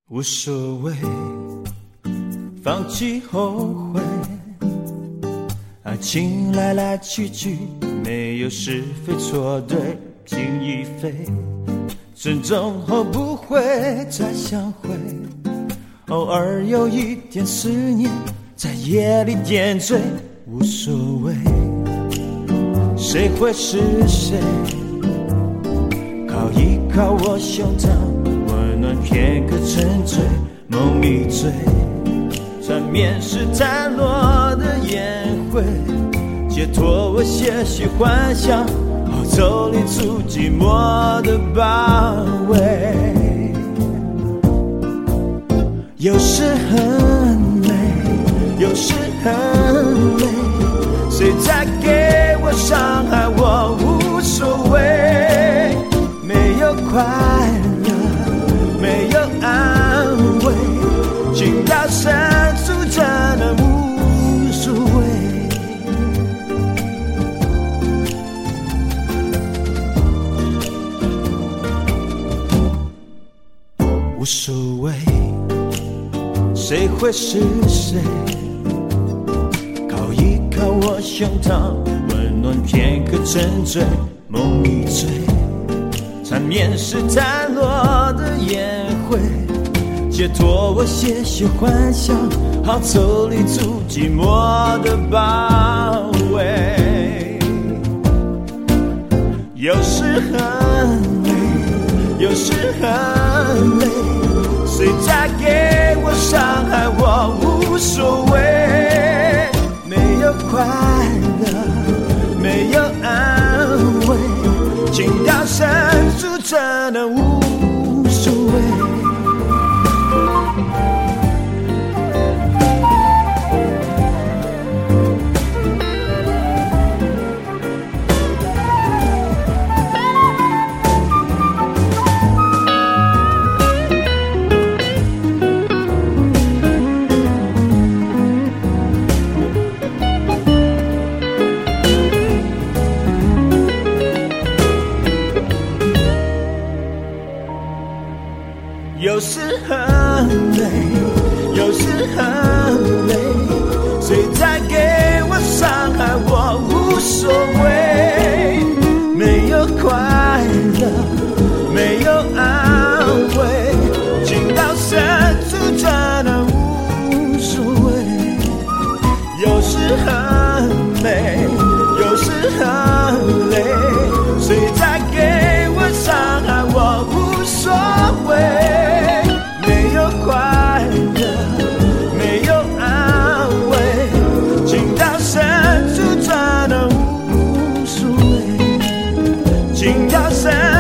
无所谓，放弃后悔，爱情来来去去，没有是非错对，情已飞，珍重后不会再相会，偶尔有一点思念，在夜里点缀，无所谓，谁会是谁？靠一靠我胸膛，温暖片刻沉醉，梦一醉，缠绵是淡落的烟灰，解脱我些许幻想，好走离出寂寞的包围。有时很美，有时很累，谁在给我伤害我无所谓，没有快乐，没有安慰，情到深处真的无所谓。无所谓，谁会是谁？靠一靠我胸膛，温暖片刻沉醉，梦一醉，缠绵是淡落的烟灰，解脱我些许幻想，好走离出寂寞的包围。有时很累，有时很累，谁在给我伤害我无所谓，没有快乐，没有安慰，情到深处真的无所谓。有时很累，有时很累，谁在给我伤害我无所谓，没有快乐，没有安慰，情到深处真的无所谓。有时很累，有时很累，谁在给我伤害我无所谓，快乐没有安慰，情到深处真的无所谓，情到深